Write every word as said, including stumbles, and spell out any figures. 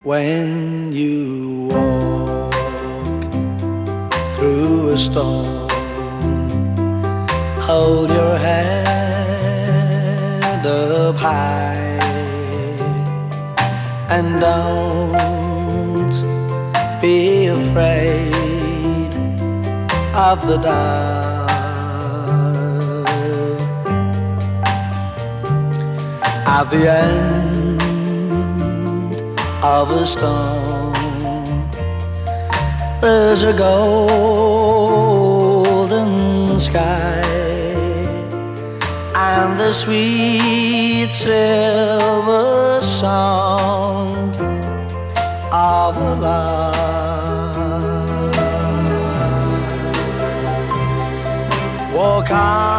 When you walk through a storm, hold your head up high and don't be afraid of the dark. At the end of a storm, there's a golden sky and the sweet silver song of a love. Walk on